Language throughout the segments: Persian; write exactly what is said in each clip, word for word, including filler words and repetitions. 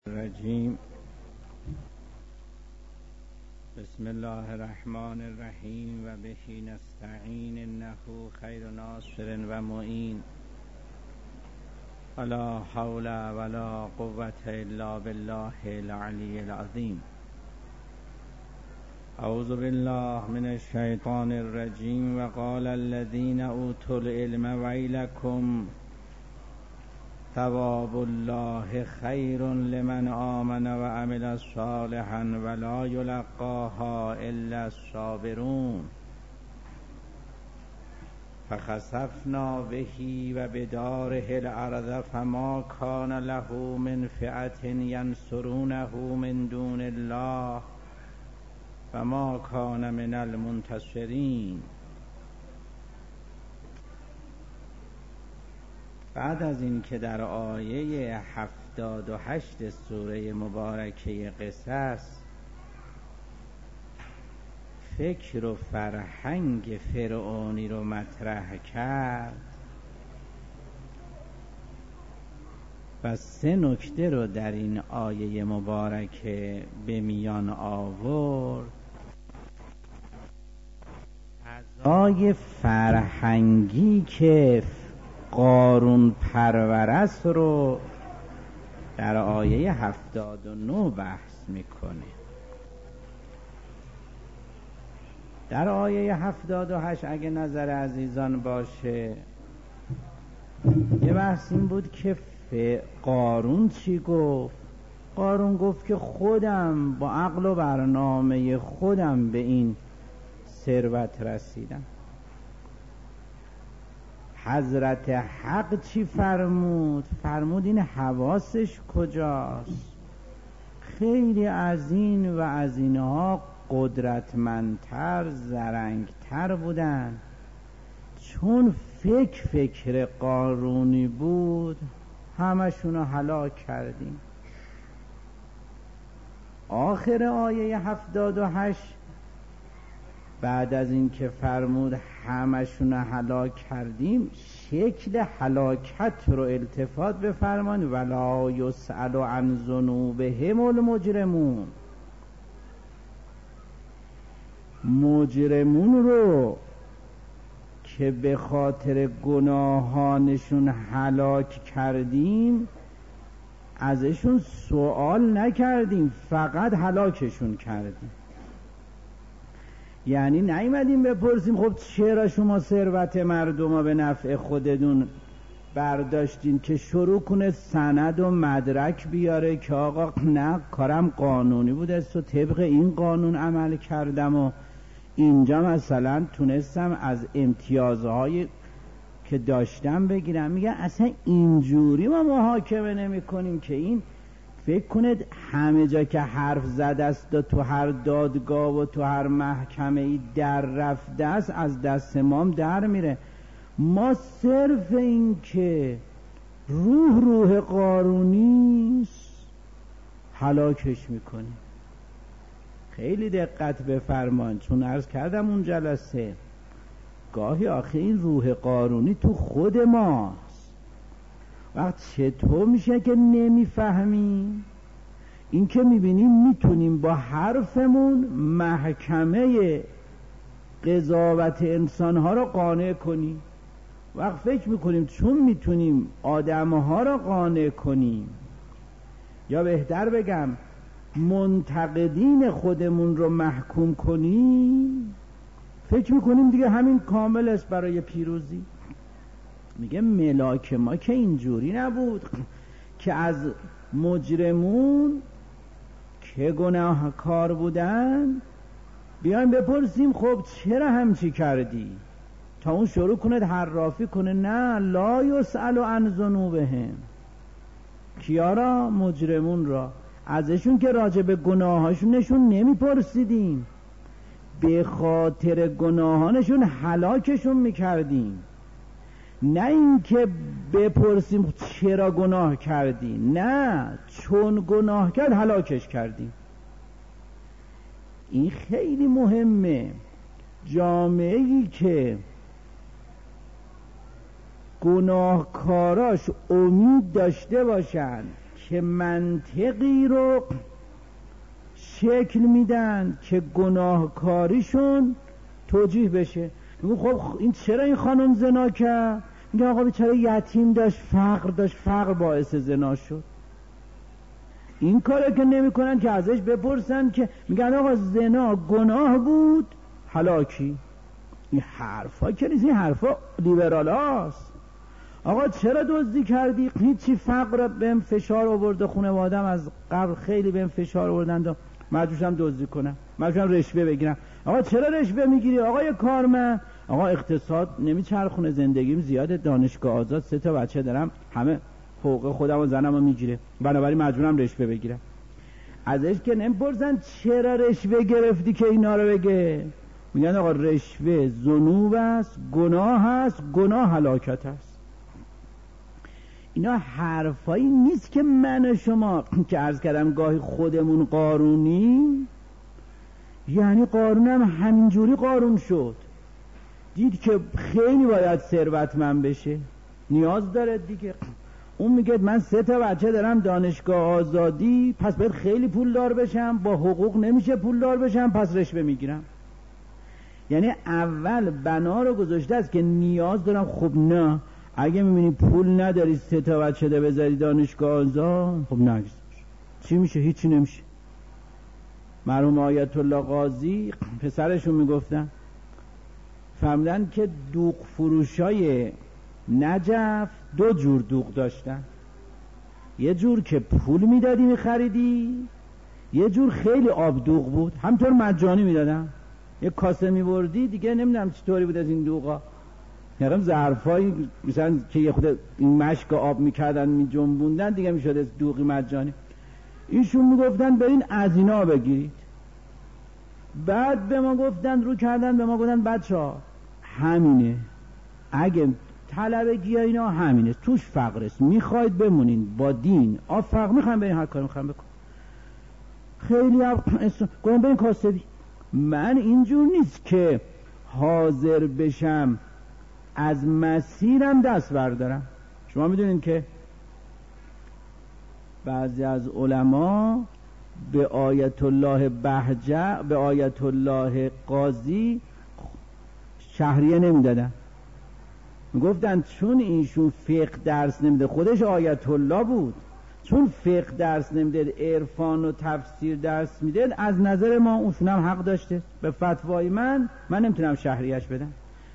الرجیم. بسم الله الرحمن الرحیم و بهی نستعین انه خیر ناصر و معین ولا حول ولا قوة الا بالله العلی العظیم. اعوذ بالله من الشیطان الرجیم. و قال الذین اوتوا العلم ویلکم ثواب الله خیر لمن آمن و عمل صالحا ولا یلقاها الا الصابرون. فخسفنا به و بداره الارض فما کان له من فئة ینصرونه من دون الله و ما کان من المنتصرین. بعد از این که در آیه هفتاد و هشت سوره مبارکه قصص فکر و فرهنگ فرعونی رو مطرح کرد و سه نکته رو در این آیه مبارکه به میان آورد، فضای فرهنگی که قارون پرورست رو در آیه هفتاد و نه بحث میکنه. در آیه هفتاد و هشت اگه نظر عزیزان باشه یه بحث این بود که قارون چی گفت. قارون گفت که خودم با عقل و برنامه خودم به این ثروت رسیدم. حضرت حق چی فرمود؟ فرمود این حواسش کجاست؟ خیلی از این و از اینها قدرتمندتر زرنگتر بودن، چون فکر فکر قارونی بود همشونو هلاک کردیم. آخر آیه هفتاد و هشت بعد از این که فرمود همشون هلاک کردیم، شکل هلاکت رو التفات بفرمان ولا یسأل عن ذنوبهم المجرمون. مجرمون رو که به خاطر گناهانشون هلاک کردیم ازشون سوال نکردیم، فقط هلاکشون کردیم. یعنی نیومدیم بپرسیم خب چرا شما ثروت مردم رو به نفع خودتون برداشتین که شروع کنه سند و مدرک بیاره که آقا نه کارم قانونی بود است و طبق این قانون عمل کردم و اینجا مثلا تونستم از امتیازهای که داشتم بگیرم. میگه اصلا اینجوری ما محاکمه نمی کنیم که این فکر کنید همه جا که حرف زده است و تو هر دادگاه و تو هر محکمه ای در رفته است از دست مام در میره. ما صرف این که روح روح قارونیست هلاکش میکنیم. خیلی دقت بفرمان، چون عرض کردم اون جلسه گاهی آخه این روح قارونی تو خود ماست. وقت چطور میشه که نمیفهمیم؟ این که میبینیم میتونیم با حرفمون محکمه قضاوت انسانها رو قانع کنیم. وقت فکر میکنیم چون میتونیم آدمها رو قانع کنیم، یا بهتر بگم منتقدین خودمون رو محکوم کنیم، فکر میکنیم دیگه همین کامل است برای پیروزی. میگه ملاک ما که اینجوری نبود که از مجرمون که گناهکار بودن بیایم بپرسیم خب چرا همچی کردی، تا اون شروع کنه حرافی کنه. نه، لا یسأل عن ذنوبهم. کیا را؟ مجرمون را. ازشون که راجع به گناهاشونشون نمیپرسیدیم، به خاطر گناهانشون هلاکشون میکردیم. نه این که بپرسیم چرا گناه کردی، نه، چون گناه کرد هلاکش کردیم. این خیلی مهمه. جامعه‌ای که گناهکاراش امید داشته باشن که منطقی رو شکل میدن که گناهکاریشون توجیه بشه. میگه خب این چرا این خانم زنا کرد؟ میگه آقا بیچاره یتیم داشت، فقر داشت، فقر باعث زنا شد. این کاره که نمی کنن که ازش بپرسن که میگن آقا زنا گناه بود هلاکی. این حرفا که نیست، این حرفا لیبرال هاست. آقا چرا دزدی کردی؟ هیچی، فقر بهم فشار آورده، خانواده‌ام از قبل خیلی بهم فشار آوردن و مجبورم دزدی کنم، مجبورم رشوه بگیرم. آقا چرا رشوه میگیری؟ آقای کارمند، آقا اقتصاد نمیچرخونه، زندگیم زیاده، دانشگاه آزاد، سه تا بچه دارم، همه حقوق خودم و زنم رو میگیره، بنابراین مجبورم رشوه بگیرم. ازش که نمیپرسن چرا رشوه گرفتی که اینا رو بگه. میگن آقا رشوه ذنوب است، گناه است، گناه هلاکت است. اینا حرفایی نیست که من و شما که عرض کردم گاهی خودمون قارونی، یعنی قارون هم همینجوری قارون شد، دید که خیلی باید ثروتمند بشه، نیاز داره دیگه. اون میگه من سه تا بچه دارم، دانشگاه آزادی، پس باید خیلی پولدار بشم، با حقوق نمیشه پولدار بشم، پس رشوه میگیرم. یعنی اول بنا رو گذاشته است که نیاز دارم. خب نه، اگه میبینی پول نداری سه تا بچه ده بذاری دانشگاه آزاد، خب نگذار. چی میشه؟ هیچی نمیشه. مرحوم آیت الله قاضی پسرشون میگفتن، فهمیدن که دوغ فروشای نجف دو جور دوغ داشتن، یه جور که پول میدادی میخریدی، یه جور خیلی آب دوغ بود، همطور مجانی میدادن. یه کاسه میبردی دیگه نمیدونم چطوری بود از این دوغا، یعنی ظرفایی مثلا که یه خود این مشک آب میکردن میجنبوندن دیگه میشد از دوغی مجانی. ایشون میگفتن برین از اینا بگیرید. بعد به ما گفتن، رو کردن به ما گفتن بچه‌ها همینه، اگه طلبگی اینا همینه، توش فقر است، میخواید بمونین با دین آفق، میخوایم برین هر کاری میخوایم بکن. خیلی هم گفتن برین کاسبی. من اینجور نیست که حاضر بشم از مسیرم دست بردارم. شما میدونین که بعضی از علما به آیت الله بهجه، به آیت الله قاضی شهریه نمیدادن. میگفتن چون ایشون فقه درس نمیده، خودش آیت الله بود، چون فقه درس نمیده، عرفان و تفسیر درس میده، از نظر ما اونشون هم حق داشته. به فتوای من من نمیتونم شهریهش بدم.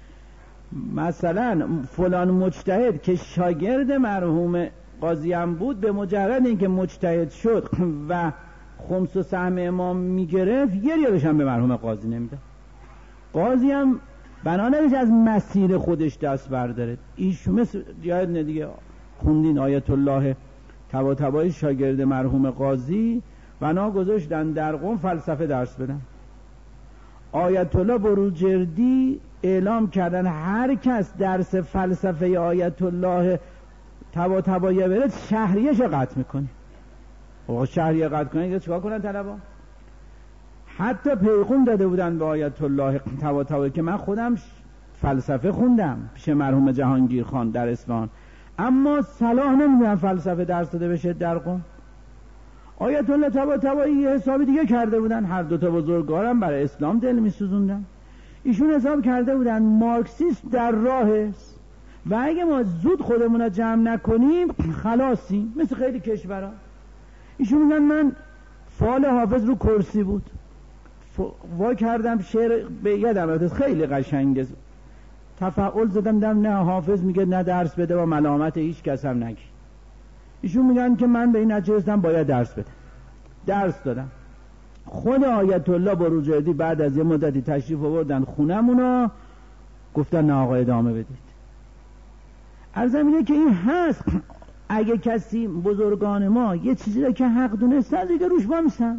مثلا فلان مجتهد که شاگرد مرحوم قاضی هم بود، به مجرد اینکه مجتهد شد و خمس و سهم امام میگرفت، یه ریالش هم به مرحوم قاضی نمیده. قاضی هم بنا نداشت از مسیر خودش دست برداره. ایشون مثل یاد دیگه خوندین آیت الله طباطبایی شاگرد مرحوم قاضی، بنا گذاشتن در قم فلسفه درس بدن. آیت الله بروجردی اعلام کردن هر کس درس فلسفه آیت الله طباطبایی بره شهریه‌اش قطع میکنه. آقا شهریه قطع کنه دیگه چیکار کنن طلبا؟ حتی پیغام داده بودن به آیت الله طباطبایی که من خودم فلسفه خوندم پیش مرحوم جهانگیر خان در اصفهان، اما صلاح نمیدونم فلسفه درس داده بشه در قم. آیت الله طباطبایی یه حساب دیگه کرده بودن، هر دوتا بزرگوارم برای اسلام دل میسوزوندن. ایشون حساب کرده بودن مارکسیسم در راه است و اگه ما زود خودمون رو جمع نکنیم خلاصیم، مثل خیلی کشورها. ایشون میگن من فال حافظ رو کرسی بود، وا کردم شعر به یادم خیلی قشنگه، تفعول زدم دم، نه حافظ میگه نه درس بده و ملامت هیچ کس هم نگی. ایشون میگن که من به این نتیجه رسیدم باید درس بدم، درس دادم. خود آیت الله بروجردی بعد از یه مدتی تشریف آوردن خونمونا، گفتن نه آقا ادامه بدید. عرضم اینه که این هست، اگه کسی بزرگان ما یه چیزی را که حق دونستن دیگه روش وامیستن.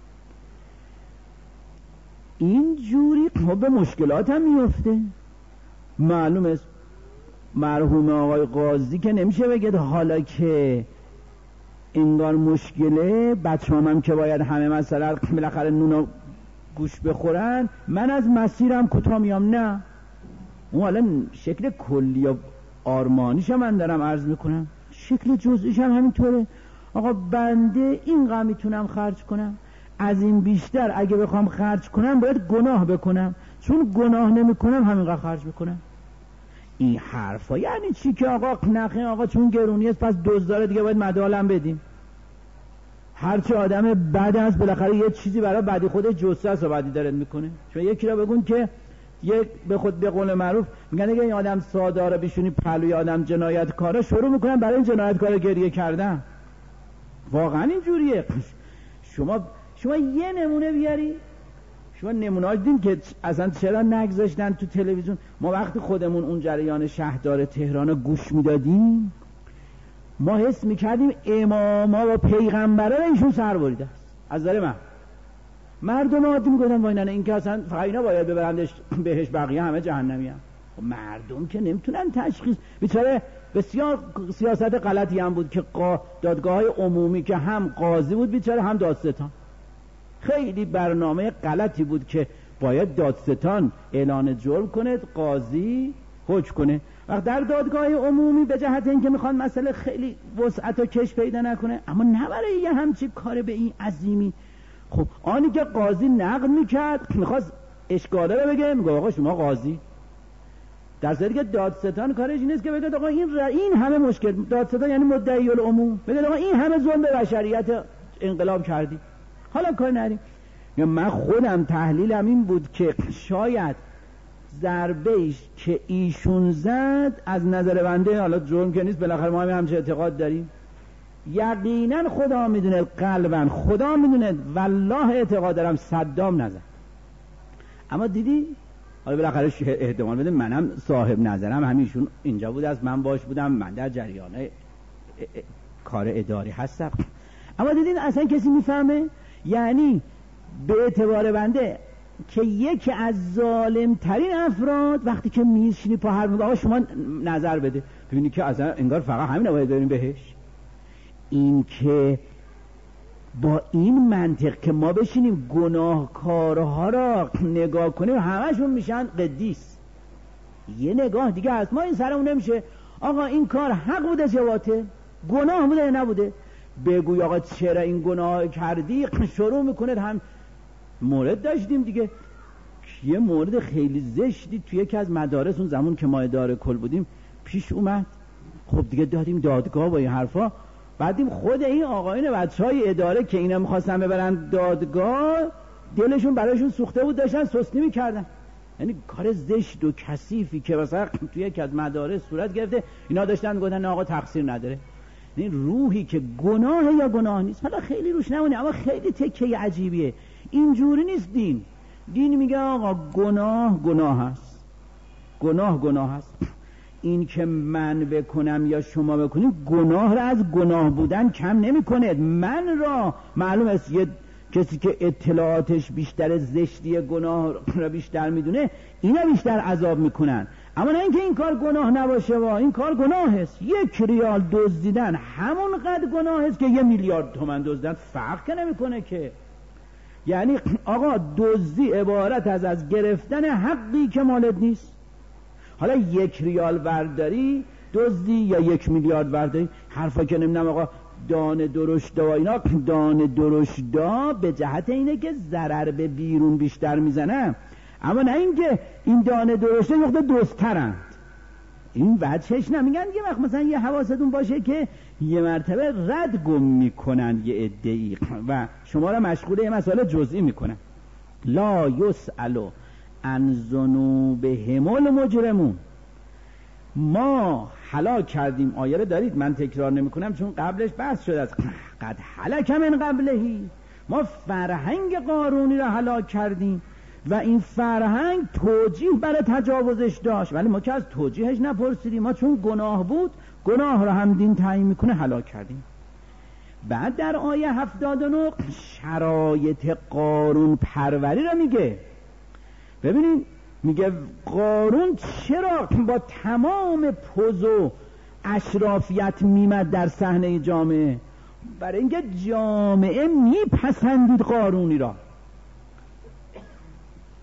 این جوری خب به مشکلات هم میفته. معلوم است مرحوم آقای قاضی که نمیشه بگید حالا که انگار مشکله، بچه هم که باید همه مثلا بالاخره نونو گوش بخورن، من از مسیرم کوتاه میام. نه، اون حالا شکل کلی و آرمانیش من دارم عرض میکنم، شکل جزئیش هم همینطوره. آقا بنده اینقدر میتونم خرج کنم، از این بیشتر اگه بخوام خرج کنم باید گناه بکنم، چون گناه نمی کنم همینقدر خرج بکنم. این حرفا یعنی چی که آقا نخه آقا چون گرونی است پس دزداره دیگه باید مدالم بدیم؟ هرچی آدم بد است بالاخره یه چیزی برای بدی خودش جسته است و بدی داره میکنه. چون یکی را بگون که یک به خود به قول معروف میگن اگه این آدم ساداره بشونی پلوی آدم جنایتکاره، شروع میکنن برای این جنایتکار گریه کردن. واقعا اینجوریه. شما شما یه نمونه بیاری، شما نمونه دیدین که اصلا چرا نگذاشتن تو تلویزیون؟ ما وقتی خودمون اون جریان شهردار تهران گوش میدادیم ما حس میکردیم اماما و پیغمبران ایشون سر بریده است. از نظر من مردم عادی میگفتن وای نه این که اصلا فقط اینا باید ببرندش بهش، بقیه همه جهنمی هم. مردم که نمیتونن تشخیص. بیچاره بسیار سیاست غلطی هم بود که دادگاه های عمومی که هم قاضی بود بیچاره هم دادستان، خیلی برنامه غلطی بود که باید دادستان اعلان جرم کنه، قاضی حکم کنه. وقت در دادگاه عمومی به جهت اینکه میخوان مسئله خیلی وسعت و کش پیدا نکنه، اما نه برای یه همچین کار به این عظیمی. خب آنی که قاضی نقد میکرد میخواست اشکاله رو بگه، میگه آقا شما قاضی، در صورتی که دادستان کارش این است که بگه آقا این این همه مشکل، دادستان یعنی مدعی العموم، بگه آقا این همه ظلم به بشریت انقلاب کردی، حالا کار نریم. من خودم تحلیلم این بود که شاید ضربه‌ایش که ایشون زد از نظر بنده، حالا جرم که نیست بالاخره ما هم همچه اعتقاد داریم، یقینا خدا میدونه، قلبا خدا میدونه، والله اعتقاد دارم صدام نزد. اما دیدی حالا بالاخره احتمال بده منم صاحب نظرم همیشون اینجا بود، از من باش بودم، من در جریان کار اداری هستم. اما دیدین اصلا کسی میفهمه؟ یعنی به اعتبار بنده که یکی از ظالم ترین افراد وقتی که میشینی پا هر آقا شما نظر بده ببینی که اصلا انگار فقط همین باید بریم بهش. این که با این منطق که ما بشینیم گناهکارها را نگاه کنیم همشون میشن قدیس، یه نگاه دیگه هست، ما این سرمون نمیشه آقا این کار حق بوده چه باطل، گناه بوده نبوده، بگوی آقا چرا این گناه کردی، شروع میکنه. هم مورد داشتیم دیگه، یه مورد خیلی زشتی توی یکی از مدارس اون زمان که ما اداره کل بودیم پیش اومد. خب دیگه دادیم دادگاه با این حرفا، بعدیم خود این آقایون بچهای اداره که اینا میخواستن ببرن دادگاه دلشون برایشون سوخته بود، داشتن سستی میکردن. یعنی کار زشت و کثیفی که مثلا توی یکی از مدارس صورت گرفته، اینا داشتن گفتن آقا تقصیر نداره. این روحی که گناه یا گناه نیست، حالا خیلی روش نمونه، اما خیلی تکه عجیبیه. اینجوری نیست دین. دین میگه آقا گناه گناه هست، گناه گناه هست. این که من بکنم یا شما بکنیم گناه را از گناه بودن کم نمی کنه. من را معلوم است یه کسی که اطلاعاتش بیشتر زشتی گناه را بیشتر میدونه اینا بیشتر عذاب میکنن، اما نه اینکه این کار گناه نباشه. و این کار گناه است. یک ریال دزدیدن همون قدر گناه است که یه میلیارد تومان دزدیدن، فرق که نمیکنه که. یعنی آقا دزدی عبارت از از گرفتن حقی که مالت نیست. حالا یک ریال ورداری دزدی یا یک میلیارد ورداری، حرفا که نمیدونم آقا دانه درشدا و اینا، دانه درشدا به جهت اینه که ضرر به بیرون بیشتر میزنه، اما نه اینکه این دانه درشدا یخته دوسترند. این وجهش نمیگن یه وقت مثلا یه حواستون باشه که یه مرتبه رد گم میکنن یه عده‌ای و شما را مشغول یه مسئله جزئی میکنن. لا یسألو عن ذنوبهم المجرمون. ما هلاک کردیم، آیه رو دارید، من تکرار نمی کنم چون قبلش بحث شده است. قد هلک من قبلهی، ما فرهنگ قارونی را هلاک کردیم و این فرهنگ توجیه برای تجاوزش داشت، ولی ما که از توجیهش نپرسیدیم، ما چون گناه بود گناه را هم دین تعیین میکنه هلاک کردیم. بعد در آیه هفتاد و نه شرایط قارون پروری را میگه. ببینید میگه قارون چرا با تمام پوز و اشرافیت میمد در صحنه جامعه؟ برای اینکه جامعه میپسندید قارونی را.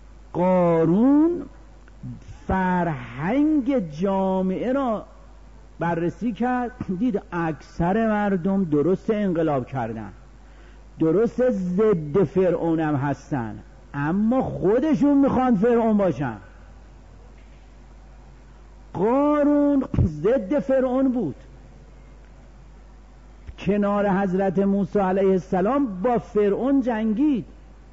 قارون فرهنگ جامعه را بررسی کرد، دید اکثر مردم درست انقلاب کردن، درست ضد فرعون هم هستن، اما خودشون میخوان فرعون باشن. قارون ضد فرعون بود، کنار حضرت موسی علیه السلام با فرعون جنگید.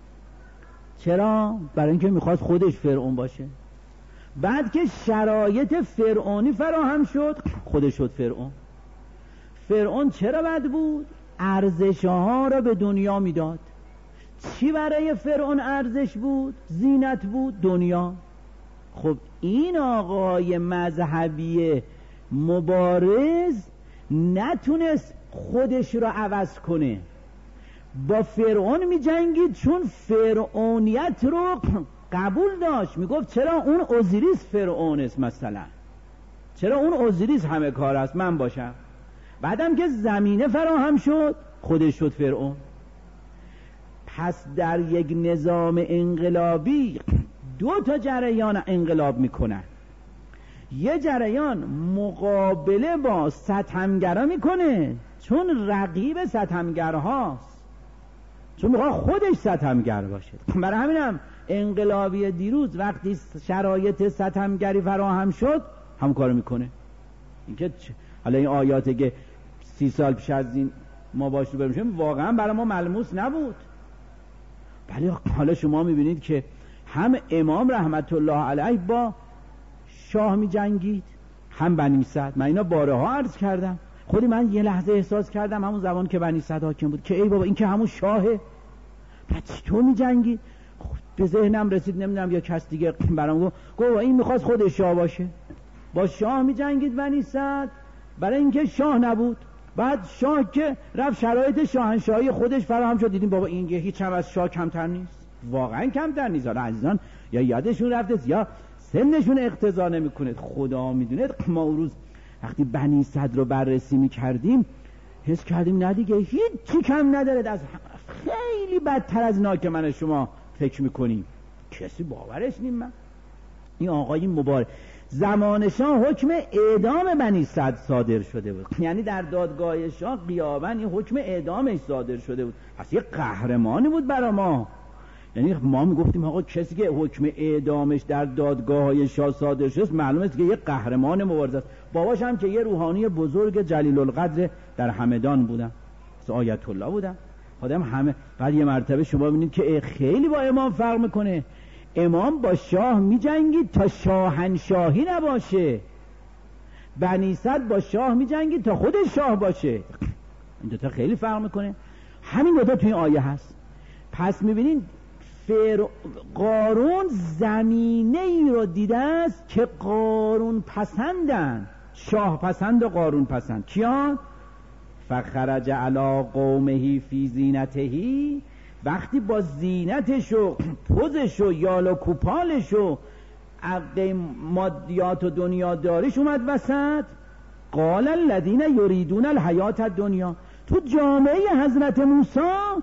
چرا؟ برای اینکه میخواست خودش فرعون باشه. بعد که شرایط فرعونی فراهم شد، خودش شد فرعون. فرعون چرا بد بود؟ ارزش‌ها را به دنیا میداد. چی برای فرعون ارزش بود؟ زینت بود، دنیا. خب این آقای مذهبی مبارز نتونست خودش را عوض کنه، با فرعون می جنگید، چون فرعونیت رو قبول داشت. می گفت چرا اون اوزیریس فرعون است، مثلا چرا اون اوزیریس همه کار است، من باشم. بعدم که زمینه فراهم شد، خودش شد فرعون. پس در یک نظام انقلابی دو تا جریان انقلاب میکنن. یه جریان مقابله با ستمگرا میکنه، چون رقیب ستمگرهاست، چون میخواد خودش ستمگر باشه. برای همینم انقلابی دیروز وقتی شرایط ستمگری فراهم شد، هم کارو میکنه. اینکه حالا این آیاتی که سی سال پیش از این ما باش رو برمیشیم واقعا برای ما ملموس نبود، ولی حالا شما میبینید که هم امام رحمت الله علیه با شاه می جنگید، هم بنی سعد. من اینا بارها عرض کردم، خودی من یه لحظه احساس کردم همون زمان که بنی سعد حاکم بود که ای بابا این که همون شاهه، پس چطور می جنگید؟ به ذهنم رسید، نمیدونم یا کس دیگه برام گفت گفت این میخواست خودش شاه باشه، با شاه می جنگید بنی سعد، برای اینکه شاه نبود. بعد شاه که رفت شرایط شاهنشاهی خودش فراهم شد، دیدیم بابا این هیچ هم از شاه کمتر نیست، واقعا کمتر نیست. حالا عزیزان یا یادشون رفته یا سنشون اقتضا نمیکنه، خدا میدونه. ما اون روز وقتی بنی سعد رو بررسی میکردیم حس کردیم نه دیگه هیچی کم نداره، از خیلی بدتر از اینا که من شما فکر میکنیم. کسی باورش نیم. من این آقای مبارک زمان شاه حکم اعدام بنی سعد صادر شده بود، یعنی در دادگاه شاه غیاباً این حکم اعدامش صادر شده بود. پس یه قهرمانی بود برای ما. یعنی ما میگفتیم آقا کسی که حکم اعدامش در دادگاه های شاه صادر شد معلومه که یه قهرمان مبارز است. باباش هم که یه روحانی بزرگ جلیل القدر در همدان بودن، آیت الله بودن. آدم همه بعد یه مرتبه شما ببینید که خیلی با امام فرق میکنه. امام با شاه میجنگید تا شاهنشاهی نباشه، بنی سعد با شاه میجنگید تا خودش شاه باشه. این دوتا خیلی فرق میکنه. همین دوتا توی این آیه هست. پس میبینید فر... قارون زمینه ای رو دیده است که قارون پسندن، شاه پسند و قارون پسند. کیان؟ فخرج علی قومه فی زینتهی، وقتی با زینتش و پوزش و یال و کوپالش و عقد مادیات و دنیا داریش اومد وسط. قال الذین یریدون الحیات الدنیا. تو جامعه حضرت موسی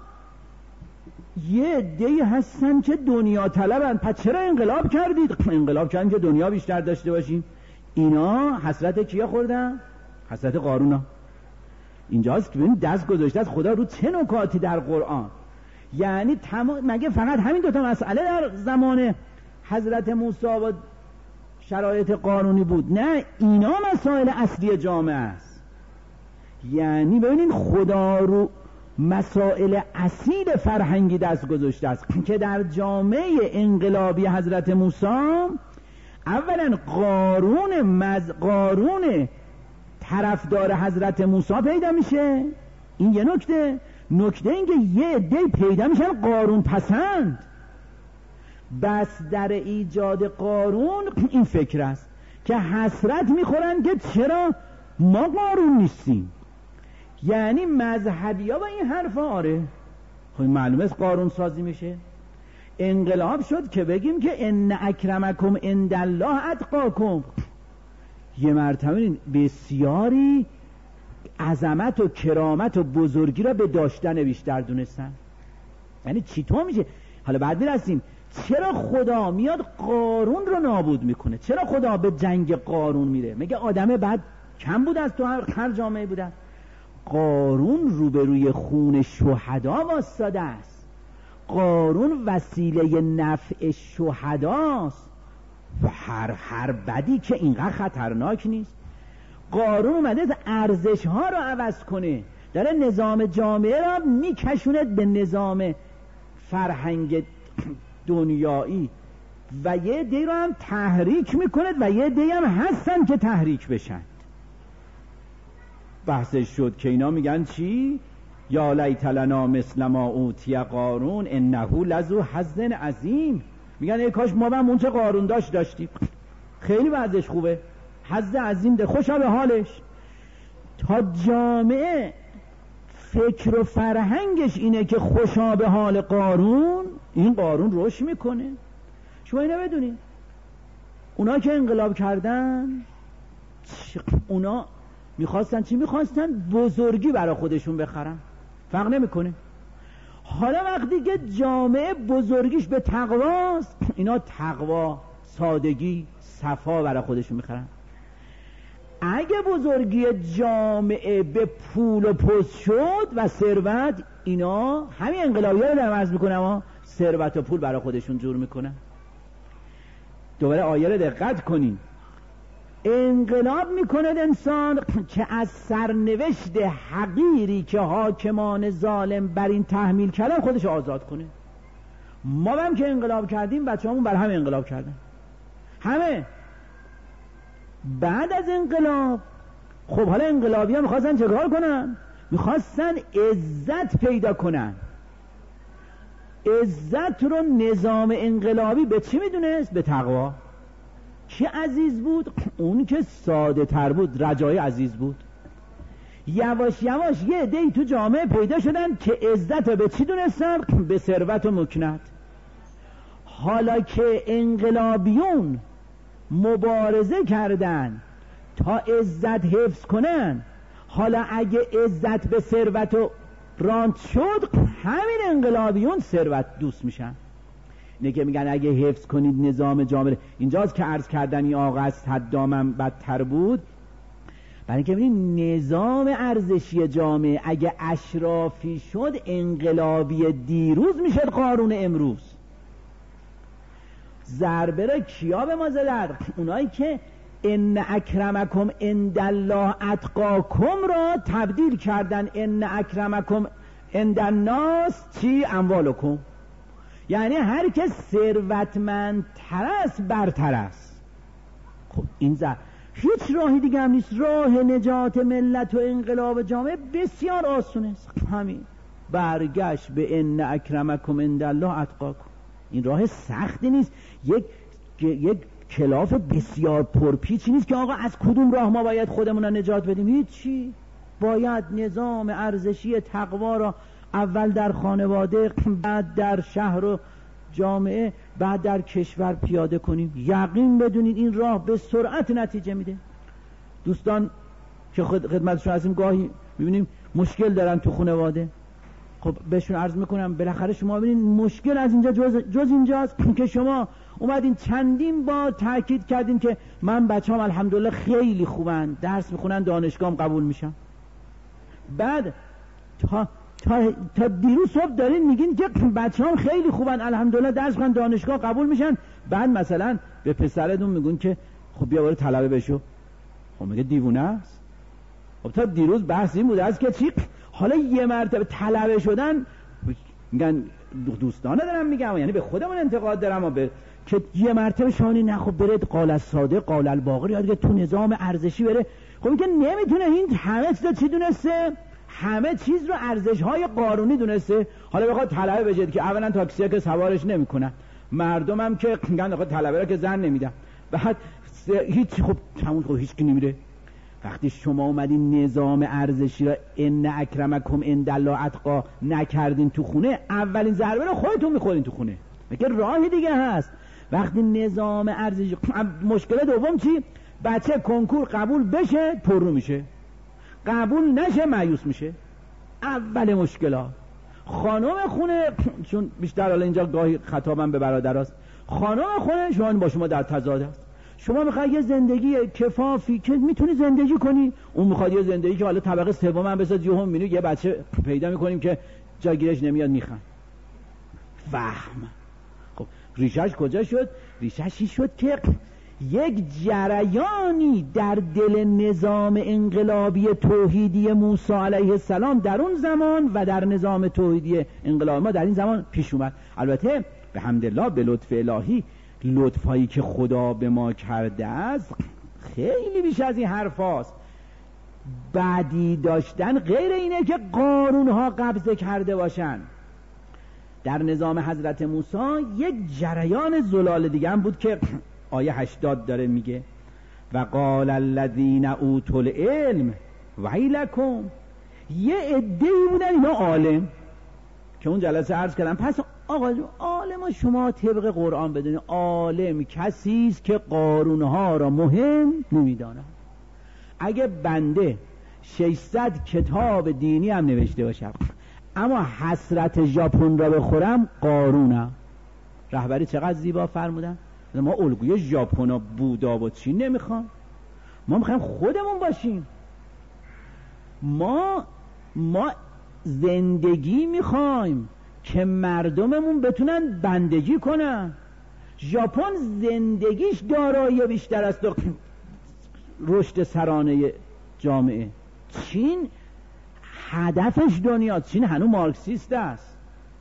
یه عده‌ای هستن که دنیا طلبن، پس چرا انقلاب کردید؟ انقلاب کردیم که دنیا بیشتر داشته باشیم. اینا حسرت کیا خوردن؟ حسرت قارونا. اینجاست که ببین دست گذاشته از خدا رو چه نکاتی در قرآن. یعنی تمام مگه فقط همین دوتا مسئله در زمان حضرت موسی و شرایط قانونی بود؟ نه، اینا مسائل اصلی جامعه است. یعنی ببینین خدا رو مسائل اصیل فرهنگی دست گذاشته است که در جامعه انقلابی حضرت موسی اولا قارون مز قارون طرفدار حضرت موسی پیدا میشه. این یه نکته. نکته این که یه عده پیدا میشن قارون پسند. بس در ایجاد قارون این فکر است که حسرت میخورن که چرا ما قارون نیستیم. یعنی مذهبی ها با این حرف آره خب معلومه است قارون سازی میشه. انقلاب شد که بگیم که ان اکرمکم عند الله اتقاکم. یه مرتبه بسیاری عظمت و کرامت و بزرگی را به داشتن بیشتر دونستن. یعنی چطور میشه؟ حالا بعد میرسیم چرا خدا میاد قارون رو نابود میکنه؟ چرا خدا به جنگ قارون میره؟ میگه آدم بعد کم بود از تو هر جامعه بودن. قارون روبروی خون شهدا واسطاده است. قارون وسیله نفع شهداست و هر هر بدی که اینقدر خطرناک نیست. قارون اومده ارزش ها رو عوض کنه، داره نظام جامعه را میکشونه به نظام فرهنگ دنیایی و یه دی رو هم تحریک میکنه و یه دی هم هستن که تحریک بشن. بحثش شد که اینا میگن چی؟ یا لیت لنا مثل ما اوتی قارون انه لذو حظ عظیم. میگن ای کاش ما هم اون چه قارون داشت داشتیم. خیلی وضعش خوبه، حظ عظیم ده، خوشا به حالش. تا جامعه فکر و فرهنگش اینه که خوشا به حال قارون، این قارون رشد میکنه. شما اینو بدونید اونا که انقلاب کردن اونا میخواستن چی؟ میخواستن بزرگی برای خودشون بخرن، فرق نمیکنه. حالا وقتی که جامعه بزرگیش به تقواست، اینا تقوا، سادگی، صفا برای خودشون میخرن. اگه بزرگی جامعه به پول و پست شد و ثروت، اینا همین انقلابی ها رو عوض میکنن اما ثروت و پول برای خودشون جور میکنن. دوباره آیه رو دقت کنین. انقلاب میکنه انسان که از سرنوشت حقیری که حاکمان ظالم بر این تحمیل کردن خودش آزاد کنه. ما هم که انقلاب کردیم بچه همون بر همه انقلاب کردن، همه. بعد از انقلاب خب حالا انقلابی ها میخواستن چه کار کنن؟ میخواستن عزت پیدا کنن. عزت رو نظام انقلابی به چی میدونست؟ به تقوا. کی عزیز بود؟ اون که ساده تر بود، رجای عزیز بود. یواش یواش یه عده‌ای تو جامعه پیدا شدن که عزت رو به چی دونستن؟ به ثروت و مکنت. حالا که انقلابیون مبارزه کردن تا عزت حفظ کنن، حالا اگه عزت به ثروت و رانت شد، همین انقلابیون ثروت دوست میشن. اینه که میگن اگه حفظ کنید نظام جامعه. اینجاست که عرض کردن این آقا از حدامم بدتر بود، برای اینکه ببینید نظام ارزشی جامعه اگه اشرافی شد، انقلابی دیروز میشد قارون امروز. ضربه را کیا به ما زدن؟ اونایی که ان اکرمکم عند الله اتقاکم را تبدیل کردن ان اکرمکم عند الناس چی؟ اموالکم. یعنی هر که ثروتمندتر است برتر است. خب این زر هیچ راهی دیگه هم نیست. راه نجات ملت و انقلاب جامعه بسیار آسونه است، همین برگشت به ان اکرمکم عند الله اتقاکم. این راه سختی نیست، یک یک کلاف بسیار پرپیچی نیست که آقا از کدوم راه ما باید خودمون رو نجات بدیم. هیچی، باید نظام ارزشی تقوا را اول در خانواده، بعد در شهر و جامعه، بعد در کشور پیاده کنیم. یقین بدونید این راه به سرعت نتیجه میده. دوستان که خدمتشون هستیم گاهی میبینیم مشکل دارن تو خانواده، خب بهشون عرض میکنم بالاخره شما ببینید مشکل از اینجا جز, جز اینجاست که شما اومدین چندین بار تاکید کردین که من بچه‌ام الحمدلله خیلی خوبن، درس میخونن، دانشگاهم قبول میشن. بعد تا تا, تا دیروز صبح دارین میگین که بچه‌ام خیلی خوبن، الحمدلله درس میخونن، دانشگاه قبول میشن. بعد مثلا به پسرتون میگن که خب بیا برو طلبه بشو. خب میگه دیوونه است. خب تا دیروز بحث این بوده است که چی؟ حالا یه مرتبه طلبه شدن میگن دوستانه دارم میگم، یعنی به خودمون انتقاد دارم و به که یه مرتبه شانی نه خب برد قال الصادق قال الباقر یاد که تو نظام ارزشی بره. خب میگه نمیتونه، این همه چیز چی دونسته؟ همه چیز رو ارزش‌های قانونی دونسته. حالا بخواد طلبه بشه که اولا تاکسی‌ها که سوارش نمیکنن، مردم هم که میگن آقا طلبه را که زن نمیدن، بعد هیچ خب تموم خب هیچ کی نمیره. وقتی شما اومدین نظام ارزشی را ان اکرمکم عند الله اتقا نکردین تو خونه، اولین ضربه رو خودتون میخورین تو خونه. میگه راهی دیگه هست. وقتی نظام ارزشی، مشکل دوم چی؟ بچه کنکور قبول بشه پررو میشه، قبول نشه مایوس میشه. اول مشکلات. خانم خونه، چون بیشتر حالا اینجا گاهی خطابم به برادراست، خانم خونه شما با شما در تضاد است. شما میخوای یه زندگی کفافی که میتونی زندگی کنی، اون میخواد یه زندگی که حالا طبقه سوم هم بساد یهو میبینی یه بچه پیدا میکنیم که جاگیرش نمیاد میخوان. فهم. خب ریشش کجا شد؟ ریشش این شد که یک جریانی در دل نظام انقلابی توحیدی موسی علیه السلام در اون زمان و در نظام توحیدی انقلابی ما در این زمان پیش اومد. البته به حمدالله به لطف الهی، لطفایی که خدا به ما کرده است خیلی بیش از این حرف هاست. بعدی داشتن غیر اینه که قارون ها قبضه کرده باشن. در نظام حضرت موسی یک جریان زلال دیگه هم بود که آیه هشتاد داره میگه و قال الذین اوتوا العلم ویلکم. یه عده‌ای بودن اینا عالم که اون جلسه عرض کردم پس آقا عالم شما طبق قرآن بدونید عالم کسی است که قارونها را مهم نمیداند. اگه بنده ششصد کتاب دینی هم نوشته باشم اما حسرت ژاپن را بخورم قارونم. رهبری چقدر زیبا فرمودن، ما الگوی ژاپن و بودا و چین نمیخوام، ما میخوایم خودمون باشیم. ما ما زندگی میخوایم که مردممون بتونن بندگی کنن. ژاپن زندگیش دارایی بیشتر است و رشد سرانه جامعه. چین هدفش دنیا، چین هنوز مارکسیست است.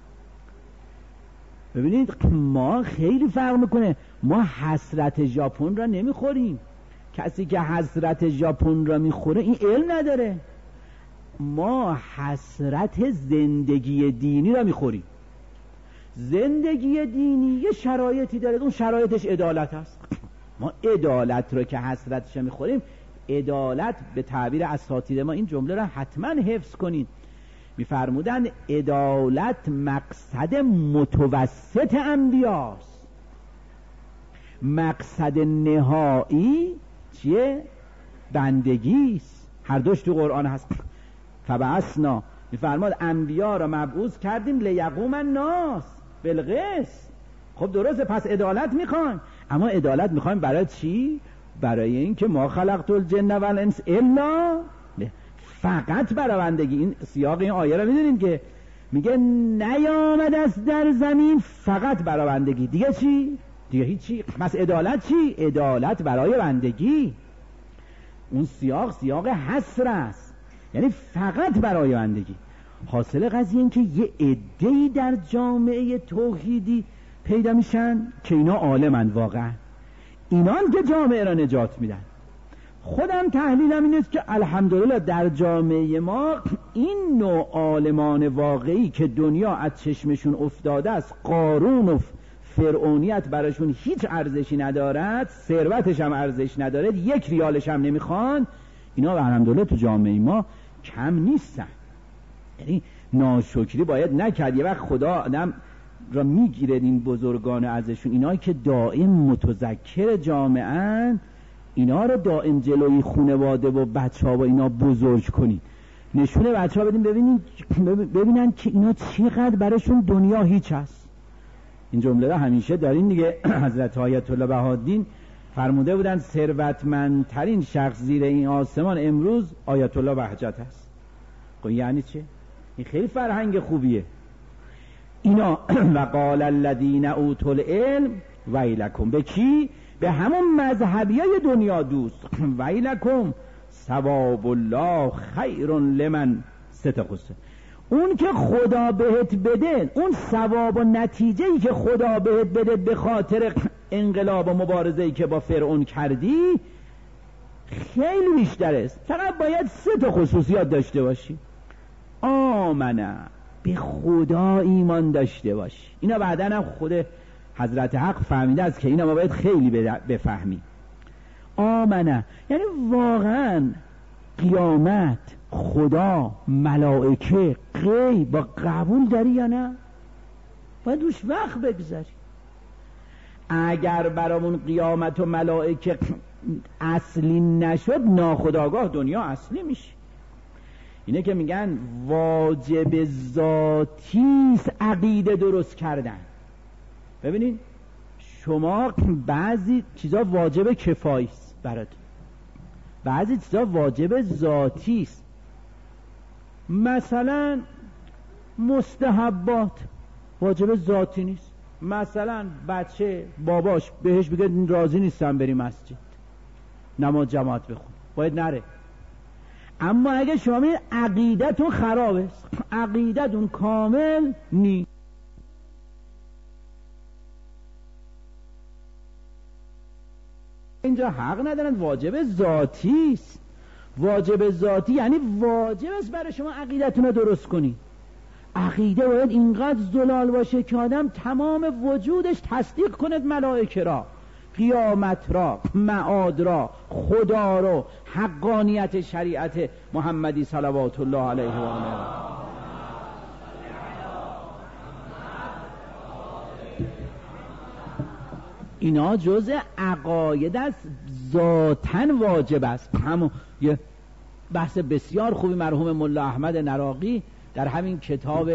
ببینید ما خیلی فرق میکنه. ما حسرت ژاپن را نمیخوریم. کسی که حسرت ژاپن را میخوره این علم نداره. ما حسرت زندگی دینی را میخوریم. زندگی دینی یه شرایطی داره، اون شرایطش عدالت است. ما عدالت رو که حسرتش میخوریم، عدالت به تعبیر اساتید ما این جمله را حتما حفظ کنید، میفرمودن عدالت مقصد متوسط انبیاست، مقصد نهایی چیه؟ بندگیست. هر دوش تو قرآن هست. فبعثنا، میفرماد انبیا را مبعوث کردیم لیقوم الناس بالقسط. خب درسته، پس عدالت میخوایم، اما عدالت میخوایم برای چی؟ برای این که ما خلقت الجن والانس الا، فقط برای بندگی. این سیاق این آیه را میدونیم که میگه نیامد است در زمین فقط برای بندگی، دیگه چی؟ دیگه هیچی. پس عدالت چی؟ عدالت برای بندگی. اون سیاق سیاق حصر است، یعنی فقط برای بندگی. حاصل قضیه این که یه عده‌ای در جامعه توحیدی پیدا میشن که اینا عالمن، واقعا اینان که جامعه را نجات میدن. خودم تحلیلم این است که الحمدلله در جامعه ما این نوع عالمان واقعی که دنیا از چشمشون افتاده است، قارون و فرعونیت براشون هیچ ارزشی ندارد، ثروتش هم ارزش نداره، یک ریالش هم نمیخوان، اینا الحمدلله تو جامعه ما کم نیستن. یعنی ناشکری باید نکرد. یه وقت خدا آدم را میگیره این بزرگان ازشون، اینایی که دائم متذکر جامعه‌ان، اینا رو دائم جلوی خانواده و بچه‌ها و اینا بزرگ کنید، نشونه بچه‌ها بدین، ببینید ببینن که اینا چقدر براشون دنیا هیچ است. این جمله رو همیشه دارین دیگه. حضرت آیت الله بهاءالدین فرموده بودن ثروتمندترین شخص زیر این آسمان امروز آیت الله بهجت است. خب یعنی چه؟ این خیلی فرهنگ خوبیه. اینا و قال الذین اوتوا العلم ویلکم، به کی؟ به همون مذهبیای دنیا دوست. ویلکم ثواب الله خیر لمن ستقصه. اون که خدا بهت بده، اون ثواب و نتیجه‌ای که خدا بهت بده به خاطر انقلاب و مبارزه‌ای که با فرعون کردی خیلی بیشتر است. فقط باید سه تا خصوصیات داشته باشی. آمنه، به خدا ایمان داشته باشی. اینا بعداً هم خود حضرت حق فهمیده است که اینا ما باید خیلی بفهمیم. آمنه یعنی واقعاً قیامت، خدا، ملائکه، غیب با قبول داری یا نه؟ باید دوش وقت بگذاری. اگر برامون قیامت و ملائکه اصلی نشد، ناخودآگاه دنیا اصلی میشه. اینه که میگن واجب ذاتیست عقیده درست کردن. ببینید شما بعضی چیزا واجب کفایی است برات، بعضی چیزا واجب ذاتی است. مثلا مستحبات واجب ذاتی نیست. مثلا بچه باباش بهش بگه راضی نیستم بری مسجد نماز جماعت بخون، باید نره. اما اگه شما می عقیدتون خرابه، عقیدتون کامل نیست، اینجا حق ندارن. واجب ذاتی است. واجب ذاتی یعنی واجب است برای شما عقیدتون رو درست کنی. عقیده باید اینقدر زلال باشه که آدم تمام وجودش تصدیق کند ملائکه را، قیامت را، معاد را، خدا را، حقانیت شریعت محمدی صلوات الله علیه و آله. اینا جزء عقاید است، ذاتاً واجب است. همون یه بحث بسیار خوبی مرحوم ملا احمد نراقی در همین کتاب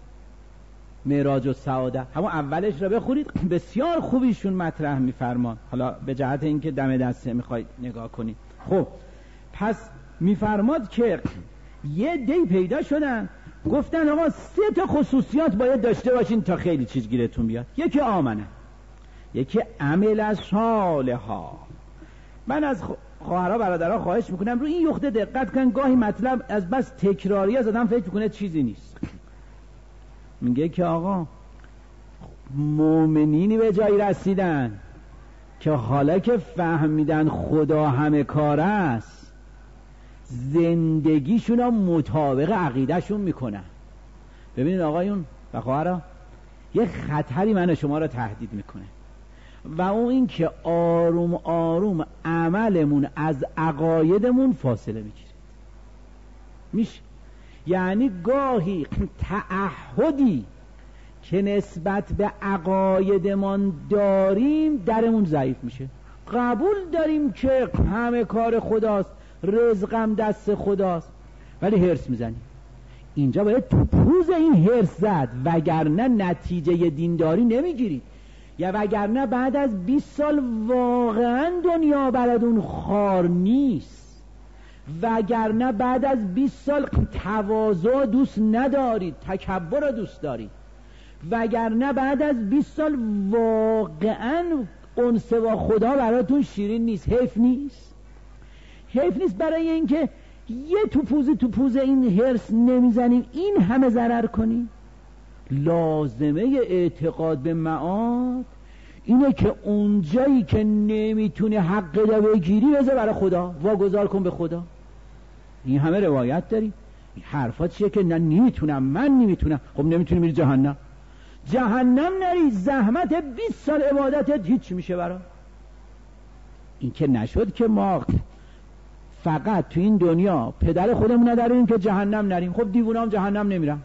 معراج السعاده، همون اولش را بخونید، بسیار خوبیشون مطرح میفرمان. حالا به جهت اینکه دم دسته میخواید نگاه کنید. خب پس میفرماد که یه دی پیدا شدن گفتن آقا سه تا خصوصیات باید داشته باشین تا خیلی چیز گیرتون بیاد. یکی آمنه، یکی عمل صالحا. من از خواهرها برادرها خواهش میکنم روی این نکته دقت کن. گاهی مطلب از بس تکراری از آدم فکر میکنه چیزی نیست. میگه که آقا مؤمنینی به جایی رسیدن که حالا که فهمیدن خدا همه کار است، زندگیشون رو مطابق عقیدهشون میکنن. ببینید آقایون و خواهرها، یه خطری من شما رو تهدید میکنه و اون این که آروم آروم عملمون از عقایدمون فاصله میگیره. میشه یعنی گاهی تعهدی که نسبت به عقایدمان داریم درمون ضعیف میشه. قبول داریم که همه کار خداست، رزقم دست خداست، ولی هرس میزنیم. اینجا باید تو پوز این هرس زد، وگرنه نتیجه دینداری نمیگیرید. یا وگرنه بعد از بیست سال واقعا دنیا براتون خار نیست، وگرنه بعد از بیست سال تواضع دوست ندارید، تکبر رو دوست دارید، وگرنه بعد از بیست سال واقعا انس با خدا براتون شیرین نیست. حیف نیست؟ حیف نیست برای اینکه یه تو پوزی تو پوز این هرس نمیزنیم این همه ضرر کنیم؟ لازمه اعتقاد به معاد اینه که اونجایی که نمیتونی حق دا بگیری بذار برای خدا، واگذار کن به خدا. این همه روایت داری. حرفات چیه که نه نمیتونم، من نمیتونم. خب نمیتونی میری جهنم. جهنم نری، زحمت بیست سال عبادتت هیچ میشه برا. این که نشد که ما فقط تو این دنیا پدر خودمون نداریم که جهنم نریم. خب دیوونه هم جهنم نمیرم،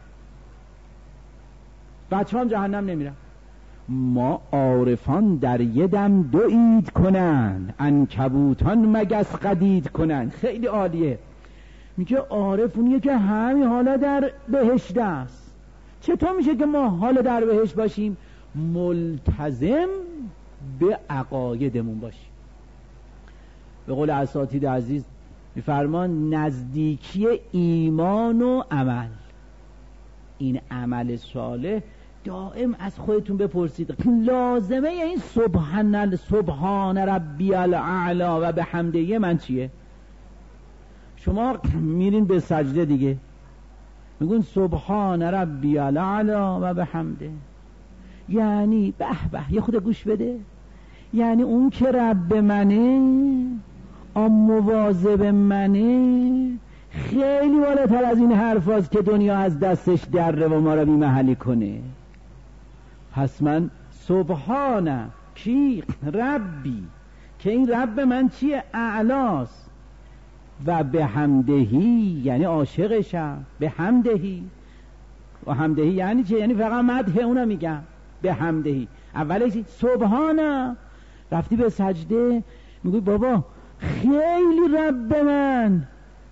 بچه هم جهنم نمیرم. ما عارفان در یه دم دو عید کنن، عنکبوتان مگس قدید کنن. خیلی عالیه. میگه عارف اونیه که همین حالا در بهشت است. چطور میشه که ما حالا در بهشت باشیم؟ ملتزم به عقایدمون باشیم. به قول اساتید عزیز میفرمان نزدیکی ایمان و عمل. این عمل صالح دائم از خودتون بپرسید لازمه این سبحان سبحان ربی الاعلی و به حمده من چیه؟ شما میرین به سجده دیگه میگون سبحان ربی الاعلی و به حمده، یعنی به به یه خود گوش بده، یعنی اون که رب منه، آن مواظب منه، خیلی بالاتر از این حرف هاست که دنیا از دستش دره و ما را بی محلی کنه. پس من سبحانه کی ربی، که این رب من چیه؟ اعلاست، و به حمدهی یعنی عاشقشم، به حمدهی. و حمدهی یعنی چه؟ یعنی فقط مدح اونو میگم. به حمدهی اولش سبحانه، رفتی به سجده میگوی بابا خیلی رب من،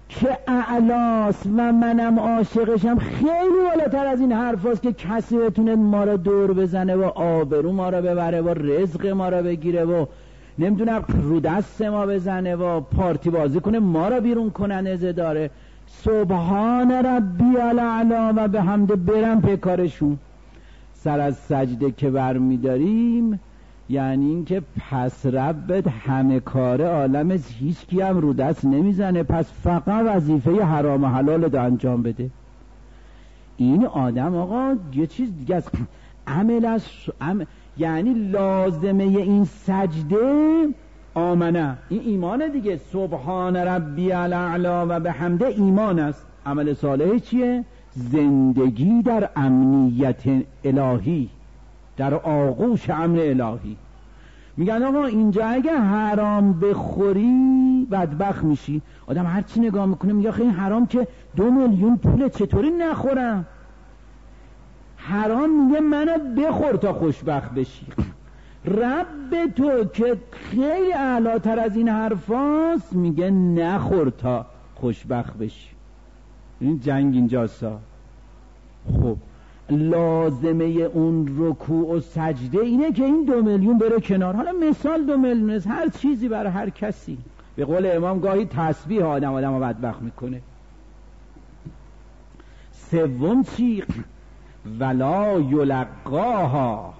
که اعلاست و منم عاشقشم خیلی بالاتر از این حرف هست که کسی بتونه ما را دور بزنه و آبرو ما را ببره و رزق ما را بگیره و نمیدونم رو دست ما بزنه و پارتی بازی کنه ما را بیرون کنن ازه داره. سبحان ربی الاعلی و به حمد برم پیکارشون. سر از سجده که برمی داریم یعنی این که پس ربت همه کاره عالم هیچ کی هم رو دست نمیزنه، پس فقط وظیفه حرام و حلال رو انجام بده. این آدم آقا یه چیز دیگه است. عمل از عمل یعنی لازمه این سجده آمنه، این ایمان دیگه. سبحان ربی الاعلی و به حمده ایمان است. عمل صالح چیه؟ زندگی در امنیت الهی، در آغوش امن الهی. میگن آقا اینجا اگه حرام بخوری بدبخت میشی. آدم هر چی نگاه میکنه میگه آخه این حرام که دو میلیون پوله چطوری نخورم؟ حرام میگه منو بخور تا خوشبخت بشی. رب تو که خیلی اعلاتر از این حرفاست میگه نخور تا خوشبخت بشی. این جنگ اینجاست. خب لازمه اون رکوع و سجده اینه که این دو میلیون بره کنار. حالا مثال دو میلیون است، هر چیزی برای هر کسی. به قول امام گاهی تسبیح آدم آدم رو بدبخت میکنه. سوم چی؟ ولا یلقاها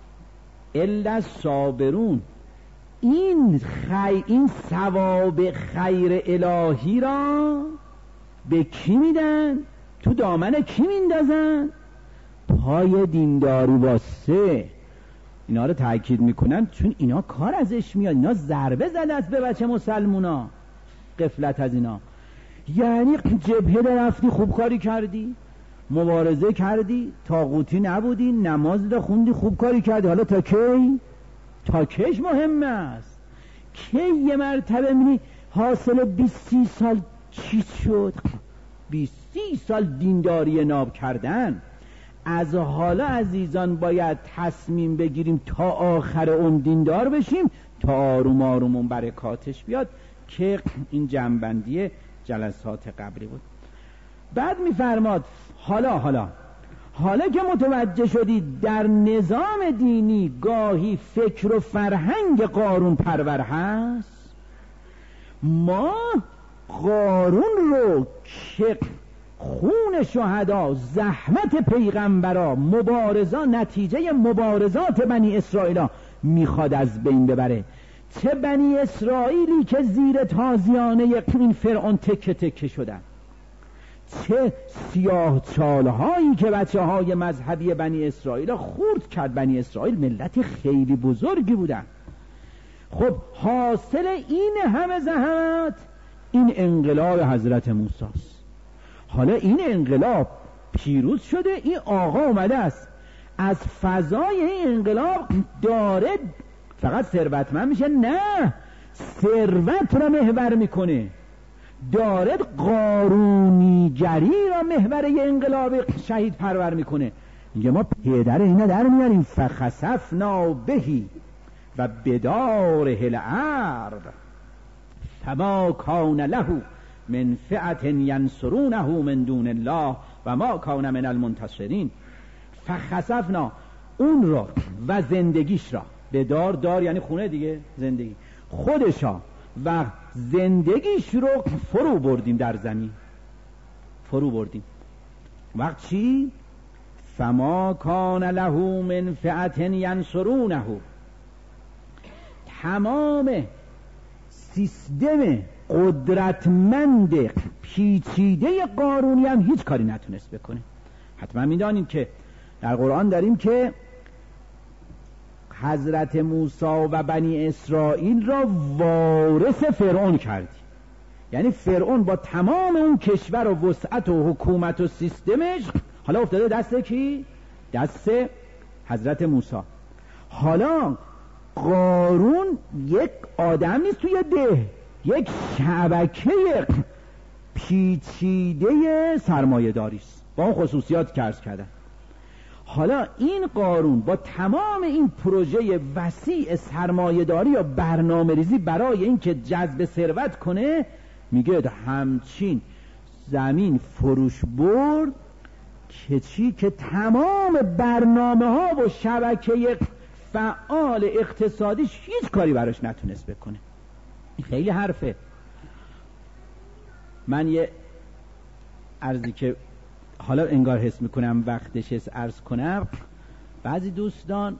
الا الصابرون. این خی این ثواب خیر الهی را به کی میدن؟ تو دامن کی میندازن؟ پای دینداری واسه. اینا رو تاکید میکنن چون اینا کار ازش میاد. اینا ضربه زده است به بچه مسلمونا. غفلت از اینا. یعنی جبهه در رفتی خوب کاری کردی، مبارزه کردی، طاغوتی نبودی، نماز دا خوندی، خوب کاری کردی. حالا تا کی؟ تا کیش مهم است. کی یه مرتبه میبینی حاصل بیست سی سال چی شد؟ بیست سی سال دینداری ناب کردن. از حالا عزیزان باید تصمیم بگیریم تا آخر اون دیندار بشیم تا آروم آروم اون برکاتش بیاد، که این جنبندی جلسات قبلی بود. بعد میفرماد حالا حالا حالا که متوجه شدید در نظام دینی گاهی فکر و فرهنگ قارون پرور هست، ما قارون رو که خون شهدا، زحمت پیغمبرا، مبارزات، نتیجه مبارزات بنی اسرائیل میخواد از بین ببره. چه بنی اسرائیلی که زیر تازیانه این فرعون تکه تکه شدن، چه سیاه چالهایی که بچه های مذهبی بنی اسرائیل خورد کرد. بنی اسرائیل ملت خیلی بزرگی بودن. خب حاصل این همه زحمت این انقلاب حضرت موسی است. حالا این انقلاب پیروز شده، این آقا اومده است از فضای این انقلاب داره فقط ثروتمند میشه؟ نه، ثروت را محور میکنه، داره قارونیگری را محور یه انقلاب شهید پرور میکنه. میگه ما پدر اینا در میاریم. فخسفنا بهی و بداره الارض فما کان له من فئة ینصرونه من دون الله و ما کان من المنتصرین. فخسفنا اون را و زندگیش را، بدار دار یعنی خونه دیگه، زندگی خودشا و زندگیش رو فرو بردیم در زمین، فرو بردیم. وقت چی؟ فما کان له من فئة ینصرونه. تمام سیستم قدرتمند پیچیده قارونی هم هیچ کاری نتونست بکنه. حتما میدانید که در قرآن داریم که حضرت موسی و بنی اسرائیل را وارث فرعون کردی. یعنی فرعون با تمام اون کشور و وسعت و حکومت و سیستمش حالا افتاده دست کی؟ دست حضرت موسی. حالا قارون یک آدم نیست توی ده، یک شبکه پیچیده سرمایه داری است با اون خصوصیات که عرض کردم. حالا این قارون با تمام این پروژه وسیع سرمایه داری یا برنامه ریزی برای این که جذب ثروت کنه، میگه همچین زمین فروش برد که چی؟ که تمام برنامه ها و شبکه فعال اقتصادیش هیچ کاری براش نتونست بکنه. خیلی حرفه. من یه عرضی که حالا انگار حس میکنم وقتش است عرض کنم، بعضی دوستان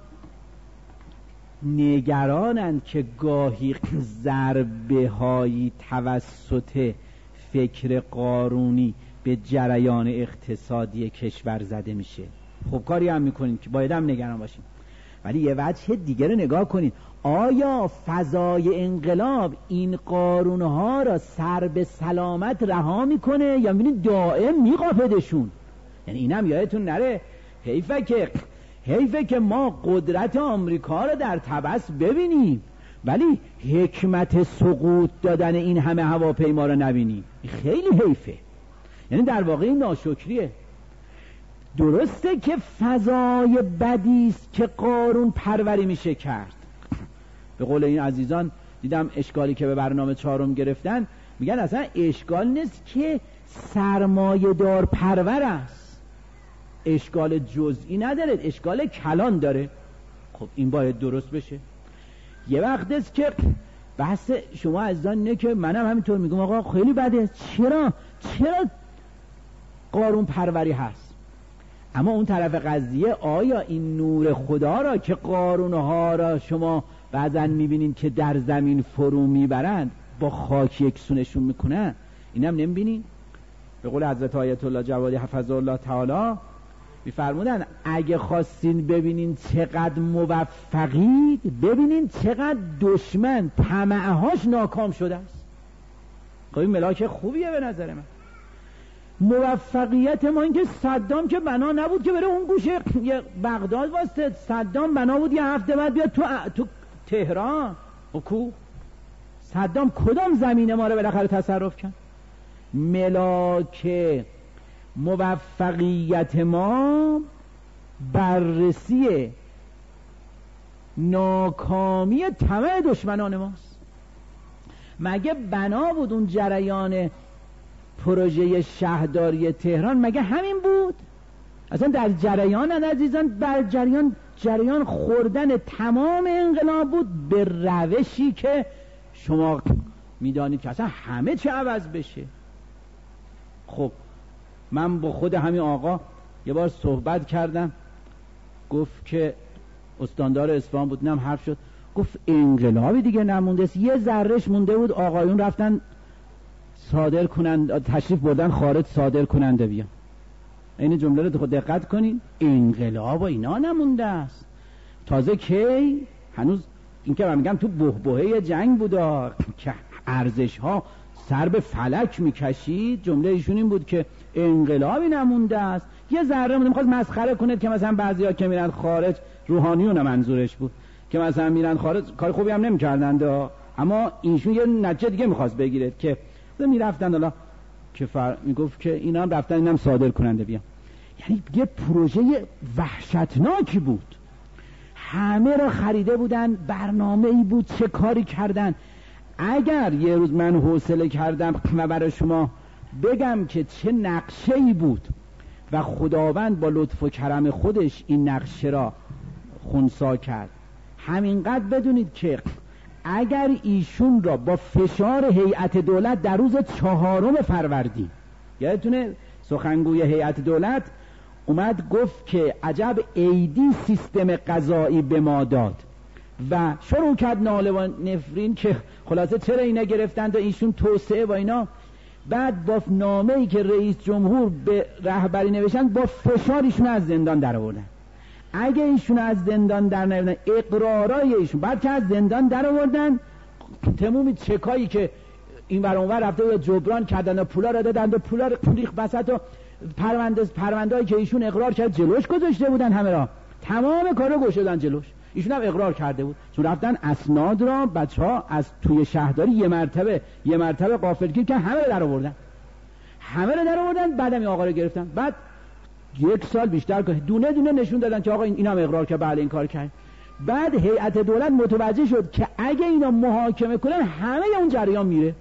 نگرانند که گاهی ضربه هایی توسط فکر قارونی به جریان اقتصادی کشور زده میشه. خب کاری هم میکنید که باید هم نگران باشیم، ولی یه وجه دیگه رو نگاه کنید. آیا فضای انقلاب این قارونها را سر به سلامت رها میکنه یا میبینید دائم میقاپدشون؟ یعنی اینم یادتون نره، حیفه که حیفه که ما قدرت آمریکا را در طبس ببینیم ولی حکمت سقوط دادن این همه هواپیما را نبینیم. خیلی حیفه. یعنی در واقع این ناشکریه. درسته که فضای بدی است که قارون پروری میشه کرد. به قول این عزیزان دیدم اشکالی که به برنامه چهارم گرفتن، میگن اصلا اشکال نیست که سرمایه دار پرور است، اشکال جزئی نداره، اشکال کلان داره. خب این باید درست بشه. یه وقت است که بحث شما عزیزان اینه که منم همینطور میگم آقا خیلی بده، چرا چرا قارون پروری هست؟ اما اون طرف قضیه، آیا این نور خدا را که قارونها را شما بعضن میبینین که در زمین فرو میبرند با خاک یکسونشون میکنن، اینم نمیبینین؟ به قول حضرت آیت الله جوادی حفظه الله تعالی میفرمودن اگه خواستین ببینین چقدر موفقید، ببینین چقدر دشمن طمعهاش ناکام شده است. خب این ملاک خوبیه به نظر من. موفقیت ما این که صدام که بنا نبود که بره اون گوشه بغداد واسطه، صدام بنا بود یه هفته بعد بیاد تو تو تهران. و کو صدام کدام زمین ما رو بالاخره تصرف کرد؟ ملاک موفقیت ما بررسی ناکامی طمع دشمنان ماست. مگه بنا بود اون جریان پروژه شهرداری تهران مگه همین بود؟ اصلا در جریان عزیزان بر جریان جریان خوردن تمام انقلاب بود به روشی که شما میدانید که اصلا همه چه عوض بشه. خب من با خود همین آقا یه بار صحبت کردم، گفت که استاندار اصفهان بود، نم حرف شد، گفت انقلابی دیگه نمونده است، یه ذرهش مونده بود آقایون رفتن صادر کنند، تشریف بردن خارج صادر کننده بیان. این جمله رو خود دقت کنین، انقلاب و اینا نمونده است. تازه کی؟ هنوز این که من میگم تو بحبوحه جنگ بودا که ارزش ها سر به فلک میکشید، جمله ایشون این بود که انقلابی نمونده است، یه ذره مونده. میخواست مسخره کنید که مثلا بعضیا که میرن خارج، روحانیون منظورش بود، که مثلا میرن خارج کار خوبی هم نمیکردند، اما ایشون یه نتیجه دیگه میخواست بگیرد که میرفتن حالا که فر... میگفت که اینا هم رفتن اینم صادر کننده بیان. یعنی یه پروژه وحشتناکی بود، همه را خریده بودن، برنامه ای بود چه کاری کردن. اگر یه روز من حوصله کردم و برای شما بگم که چه نقشه ای بود و خداوند با لطف و کرم خودش این نقشه را خنثی کرد، همینقدر بدونید که اگر ایشون را با فشار هیئت دولت در روز چهارم فروردین، یادتونه سخنگوی هیئت دولت اومد گفت که عجب عیدی سیستم قضایی به ما داد و شروع کرد ناله و نفرین که خلاصه چرا اینا گرفتند و ایشون توسعه و اینا. بعد با نامه‌ای که رئیس جمهور به رهبری نوشتن با فشار ایشون از زندان در آوردن. اگه ایشون از زندان در نیاوردن، اقرارای ایشون بعد که از زندان در آوردن، تمام چکایی که این ور اون ور رفته و جبران کردن و پولا را دادن و پولا را ریخ بسط و پرونده پرونده‌ای که ایشون اقرار کرد جلوش گذاشته بودن، همه را تمام کارا گشودن جلوش. ایشون هم اقرار کرده بود، چون رفتن اسناد را بچه‌ها از توی شهرداری یه مرتبه یه مرتبه غافلگیر که همه رو در آوردن، همه رو در آوردن. بعدم این آقا رو گرفتن، بعد یک سال بیشتر که دونه دونه نشون دادن که آقا این هم اقرار کرد، بله این کار کرد. بعد هیئت دولت متوجه شد که اگه اینا محاکمه کنن همه اون جریان میره،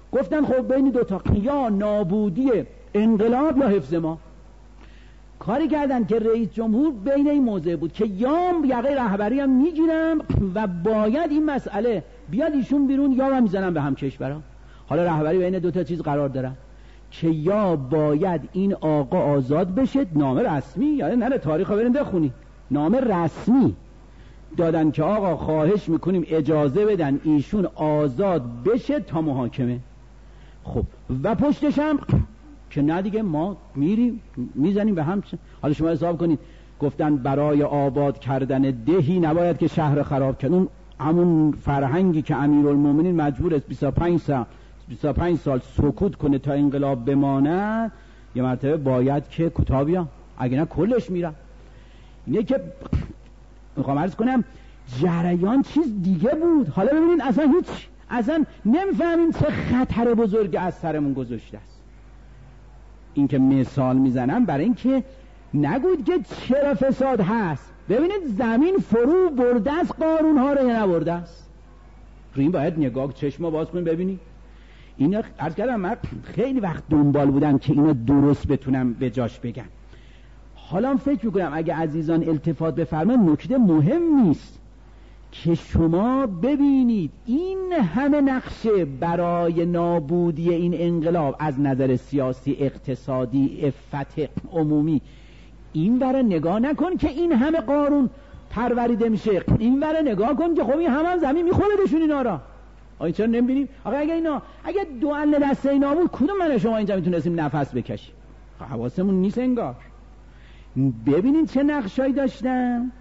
گفتن خب بین دوتا، یا نابودی انقلاب یا حفظ ما. کاری کردن که رئیس جمهور بین این موضع بود که یا یقه رهبری هم میگیرم و باید این مسئله بیاد ایشون بیرون، یا من میزنم به هم کشورها. حالا رهبری بین دوتا چیز قرار دارن که یا باید این آقا آزاد بشه، نامه رسمی، یعنی نره تاریخ رو بریم بخونی، نامه رسمی دادن که آقا خواهش میکنیم اجازه بدن ایشون آزاد بشه تا محاکمه. خب و پشتش هم که نه دیگه ما میریم میزنیم به هم. حالا شما حساب کنید، گفتن برای آباد کردن دهی نباید که شهر خراب کنن. اون همون فرهنگی که امیرالمومنین مجبور است بیست و پنج سال بیست و پنج سال سکوت کنه تا انقلاب بماند، یه مرتبه باید که کوتاه بیان، اگه نه کلش میرن. اینه که میخوام عرض کنم جریان چیز دیگه بود. حالا ببینید اصلا هیچ اصلا نمیفهمیم چه خطر بزرگ از سرمون گذاشته است. این که مثال میزنم برای این که نگوید که چرا فساد هست. ببینید زمین فرو برده است قارون ها رو یا نبرده است. رو این باید نگاه چشم باز کنیم ببینید. اینا عرض کردم من خیلی وقت دنبال بودم که اینا درست بتونم به جاش بگم. حالا فکر میکنم اگه عزیزان التفات بفرمایید نکته مهم نیست که شما ببینید این همه نقشه برای نابودی این انقلاب از نظر سیاسی، اقتصادی، عفت عمومی، این برای نگاه نکن که این همه قارون پروریده میشه، این برای نگاه کن که خب این همه هم زمین میخوره بشون اینا را. آیا چرا نمیبینیم؟ آقا اگه اینا اگه دو اله دسته اینا بود کدوم من شما اینجا میتونستیم نفس بکشیم؟ حواسمون نیست انگار. ببینین چه نقشایی داشتن.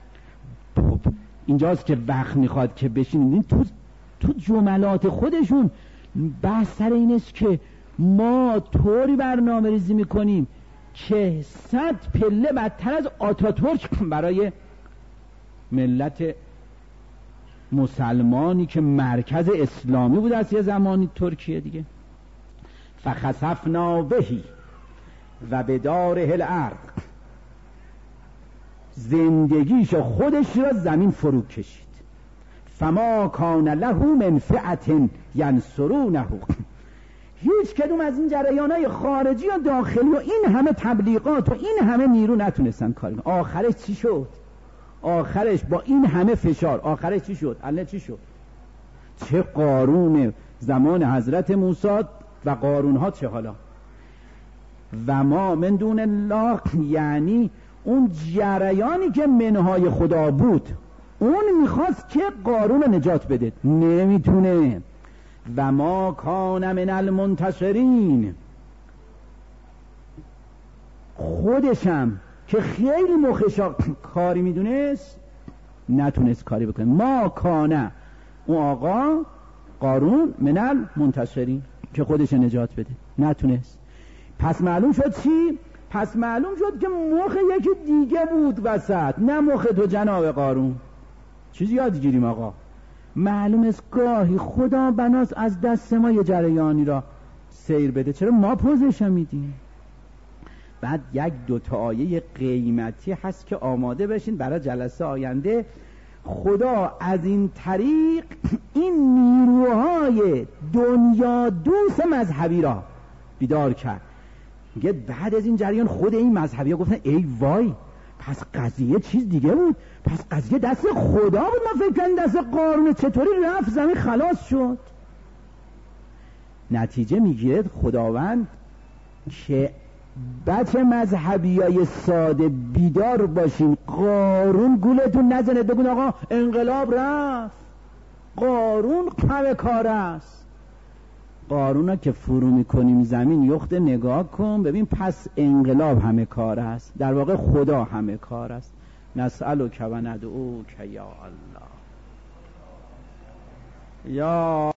اینجاست که وقت میخواد که بشینید تو تو جملات خودشون بحث سر این است که ما طوری برنامه ریزی میکنیم که صد پله بدتر از آتاتورک برای ملت مسلمانی که مرکز اسلامی بود از یه زمانی ترکیه دیگه. فخسفنا بهی و به داره الارض، زندگیش خودش را زمین فرو کشید. فما کان له من فئة ینصرونه، هیچ کدوم از این جریانهای خارجی و داخلی و این همه تبلیغات و این همه نیرو نتونستن کاری کنن. آخرش چی شد؟ آخرش با این همه فشار آخرش چی شد؟ الله چی شد؟ چه قارون زمان حضرت موسی و قارون ها چه حالا. و ما من دون الله، یعنی اون جریانی که منهای خدا بود اون میخواست که قارون رو نجات بده، نمیتونه. و ما کان من المنتصرین، خودشم که خیلی مخشا کاری میدونست نتونست کاری بکنه. ما کانه اون آقا قارون من المنتصرین که خودش نجات بده نتونست. پس معلوم شد چی؟ پس معلوم شد که مخ یکی دیگه بود وسط، نه مخ تو جناب قارون. چیزی یاد گیریم آقا. معلوم است گاهی خدا بناست از دست ما یه جریانی را سیر بده، چرا ما پوزش میدیم؟ بعد یک دوتا آیه قیمتی هست که آماده بشین برای جلسه آینده. خدا از این طریق این نیروهای دنیا دوست مذهبی را بیدار کرد. میگه بعد از این جریان خود این مذهبی ها گفتن ای وای، پس قضیه چیز دیگه بود، پس قضیه دست خدا بود، ما فکر کنیم دست قارون، چطوری رفت زمین خلاص شد. نتیجه میگیره خداوند که بچه مذهبی های ساده بیدار باشین، قارون گولتون نزنه، بگون آقا انقلاب رفت، قارون همه کار است. قارون ها که فرو میکنیم زمین یخته نگاه کن ببین، پس انقلاب همه کار است، در واقع خدا همه کار است. نسألک و ندعوک یا الله یا